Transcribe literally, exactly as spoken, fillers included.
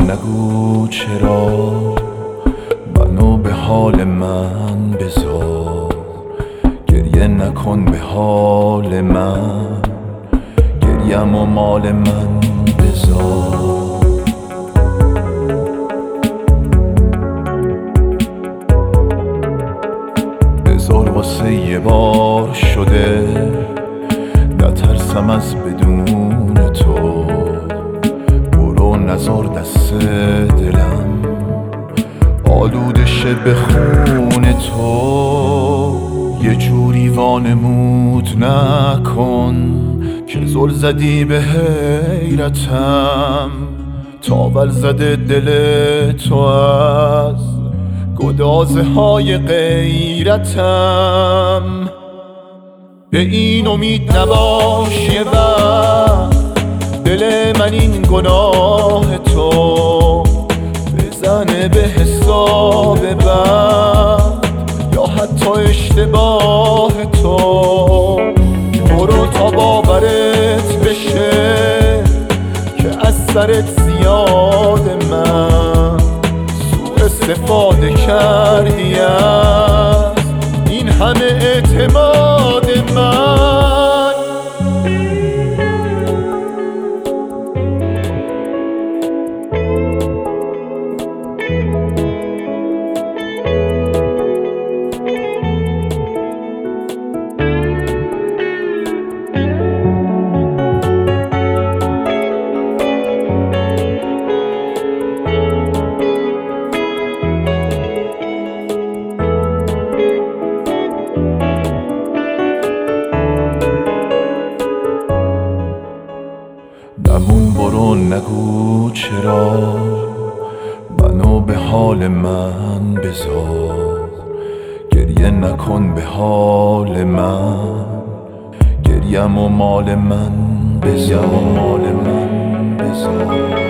نگو چرا، منو به حال من بذار. گریه نکن به حال من، گریم و مال من بذار. بذار واسه یه بار شده، نترسم از بدون تو. برو نزار دست دلم آلوده شه به خون تو. یه جوری وانمود نکن که زل زدی به حیرتم. تاول زده دل تو از گدازه های غیرتم. به این امید نباش یه وقت دل من این گناه تو بزنه به حساب بد یا حتی اشتباه تو. برو تا باورت بشه که از سرت زیاد من سوء استفاده کردی از این همه اعتماد من. نمون برو نگو چرا، منو به حال من بذار. گریه نکن به حال من، گریم و مال من بذار.